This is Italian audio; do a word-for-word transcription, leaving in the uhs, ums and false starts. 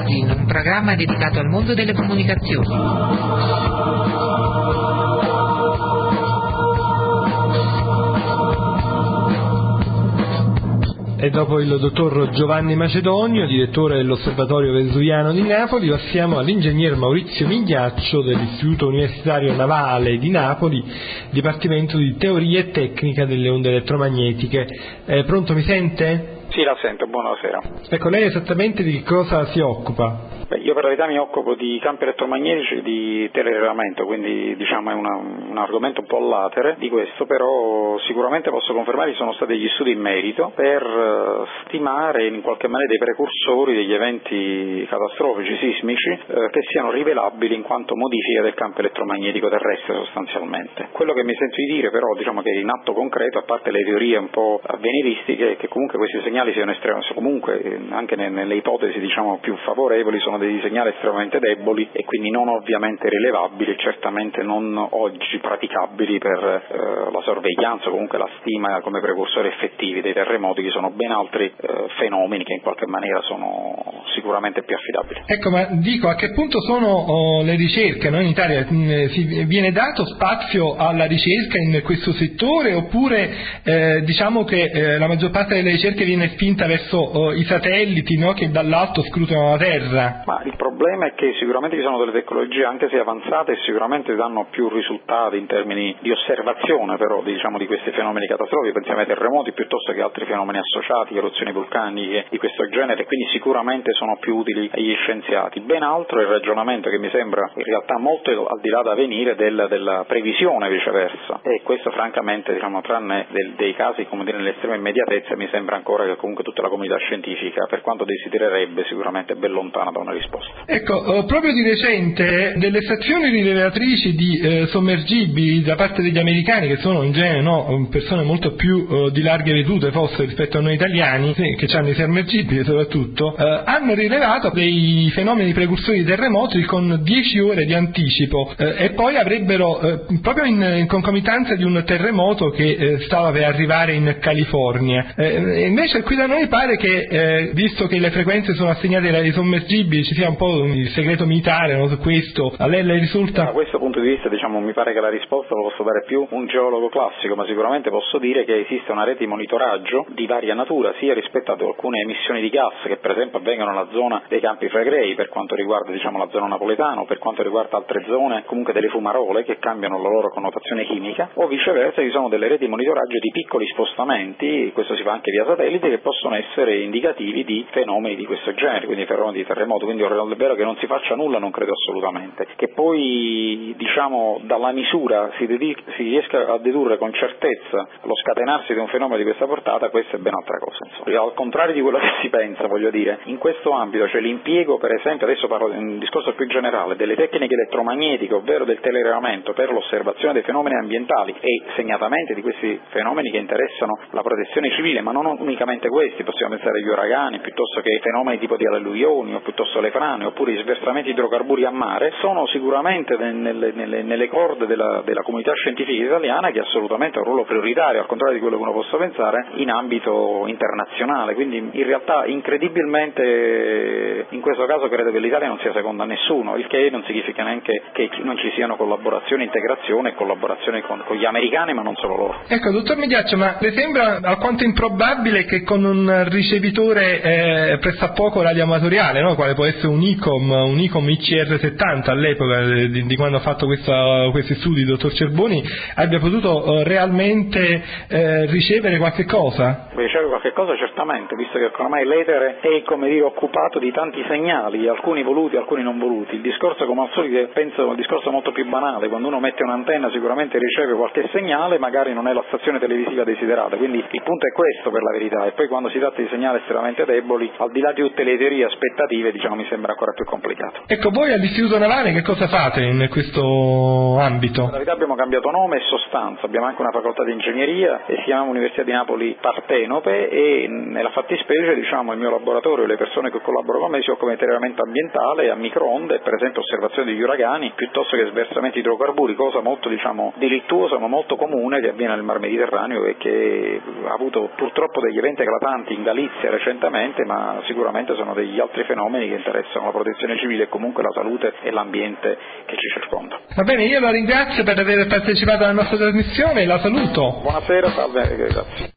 Magazine, un programma dedicato al mondo delle comunicazioni. E dopo il dottor Giovanni Macedonio, direttore dell'Osservatorio Vesuviano di Napoli, passiamo all'ingegner Maurizio Migliaccio dell'Istituto Universitario Navale di Napoli, Dipartimento di Teoria e Tecnica delle Onde Elettromagnetiche. Eh, pronto, mi sente? Sì, la sento, buonasera. Ecco, lei esattamente di che cosa si occupa? Beh, io per la verità mi occupo di campi elettromagnetici e di telerilevamento, quindi diciamo è una, un argomento un po' latere di questo, però sicuramente posso confermare che sono stati degli studi in merito per uh, stimare in qualche maniera dei precursori degli eventi catastrofici sismici uh, che siano rivelabili in quanto modifiche del campo elettromagnetico terrestre sostanzialmente. Quello che mi sento di dire però diciamo che in atto concreto, a parte le teorie un po' avveniristiche, è che comunque questi segnali siano estremamente, comunque anche nelle ipotesi diciamo più favorevoli sono dei segnali estremamente deboli e quindi non ovviamente rilevabili e certamente non oggi praticabili per eh, la sorveglianza o comunque la stima come precursori effettivi dei terremoti, che sono ben altri eh, fenomeni che in qualche maniera sono sicuramente più affidabili. Ecco, ma dico, a che punto sono oh, le ricerche? Noi in Italia mh, si, viene dato spazio alla ricerca in questo settore oppure eh, diciamo che eh, la maggior parte delle ricerche viene spinta verso oh, i satelliti, no, che dall'alto scrutano la Terra? Ma il problema è che sicuramente ci sono delle tecnologie anche se avanzate e sicuramente danno più risultati in termini di osservazione però diciamo di questi fenomeni catastrofici, pensiamo ai terremoti piuttosto che altri fenomeni associati, eruzioni vulcaniche di questo genere, quindi sicuramente sono più utili agli scienziati. Ben altro è il ragionamento che mi sembra in realtà molto al di là da venire del, della previsione viceversa, e questo francamente diciamo tranne del, dei casi come dire nell'estrema immediatezza mi sembra ancora che comunque tutta la comunità scientifica per quanto desidererebbe sicuramente è ben lontana da una risposta. Ecco, eh, proprio di recente delle stazioni rilevatrici di eh, sommergibili da parte degli americani, che sono in genere no, persone molto più eh, di larghe vedute forse rispetto a noi italiani, sì, che hanno i sommergibili soprattutto, eh, hanno rilevato dei fenomeni precursori di terremoti con dieci ore di anticipo eh, e poi avrebbero, eh, proprio in, in concomitanza di un terremoto che eh, stava per arrivare in California. Eh, invece qui da noi pare che, eh, visto che le frequenze sono assegnate dai sommergibili, ci sia un po' il segreto militare no, su questo. A lei le risulta? Da questo punto di vista diciamo mi pare che la risposta lo posso dare più un geologo classico, ma sicuramente posso dire che esiste una rete di monitoraggio di varia natura sia rispetto ad alcune emissioni di gas che per esempio avvengono nella zona dei Campi Flegrei per quanto riguarda diciamo la zona napoletana o per quanto riguarda altre zone comunque delle fumarole che cambiano la loro connotazione chimica, o viceversa ci sono delle reti di monitoraggio di piccoli spostamenti, questo si fa anche via satellite, che possono essere indicativi di fenomeni di questo genere, quindi fenomeni di terremoto, quindi è vero che non si faccia nulla non credo assolutamente. Che poi diciamo dalla misura si, dedica, si riesca a dedurre con certezza lo scatenarsi di un fenomeno di questa portata, questa è ben altra cosa. Insomma. Al contrario di quello che si pensa, voglio dire, in questo ambito, cioè l'impiego per esempio, adesso parlo di un discorso più generale, delle tecniche elettromagnetiche, ovvero del telerilevamento per l'osservazione dei fenomeni ambientali e segnatamente di questi fenomeni che interessano la protezione civile, ma non unicamente questi, possiamo pensare agli uragani, piuttosto che fenomeni tipo di alluvioni o piuttosto le frane, oppure i sversamenti idrocarburi a mare, sono sicuramente nelle, nelle, nelle corde della, della comunità scientifica italiana che assolutamente ha un ruolo prioritario, al contrario di quello che uno possa pensare, in ambito internazionale, quindi in realtà incredibilmente in questo caso credo che l'Italia non sia seconda a nessuno, il che non significa neanche che non ci siano collaborazioni, integrazione e collaborazione con, con gli americani, ma non solo loro. Ecco, dottor Migliaccio, ma le sembra alquanto improbabile che con un ricevitore eh, pressappoco radioamatoriale, no? Quale può essere un I C O M, un I C O M I C R settanta all'epoca di, di quando ha fatto questa, questi studi il dottor Cerboni, abbia potuto eh, realmente eh, ricevere qualche cosa? Riceve qualche cosa certamente, visto che ormai l'etere è come dire occupato di tanti segnali, alcuni voluti, alcuni non voluti. Il discorso come al solito penso è un discorso molto più banale, quando uno mette un'antenna sicuramente riceve qualche segnale, magari non è la stazione televisiva desiderata, quindi il punto è questo per la verità, e poi quando si tratta di segnali estremamente deboli, al di là di tutte le teorie aspettative, diciamo mi sembra ancora più complicato. Ecco, voi all'Istituto Navale che cosa fate in questo ambito? In realtà abbiamo cambiato nome e sostanza, abbiamo anche una facoltà di ingegneria e si chiama Università di Napoli Partenope, e nella fattispecie diciamo il mio laboratorio e le persone che collaborano con me si occupano di telerilevamento ambientale a microonde, per esempio osservazione degli uragani piuttosto che sversamenti idrocarburi, cosa molto diciamo delittuosa ma molto comune che avviene nel Mar Mediterraneo e che ha avuto purtroppo degli eventi eclatanti in Galizia recentemente, ma sicuramente sono degli altri fenomeni che interessano, la protezione civile e comunque la salute e l'ambiente che ci circonda. Va bene, io la ringrazio per aver partecipato alla nostra trasmissione e la saluto. Buonasera, salve, grazie.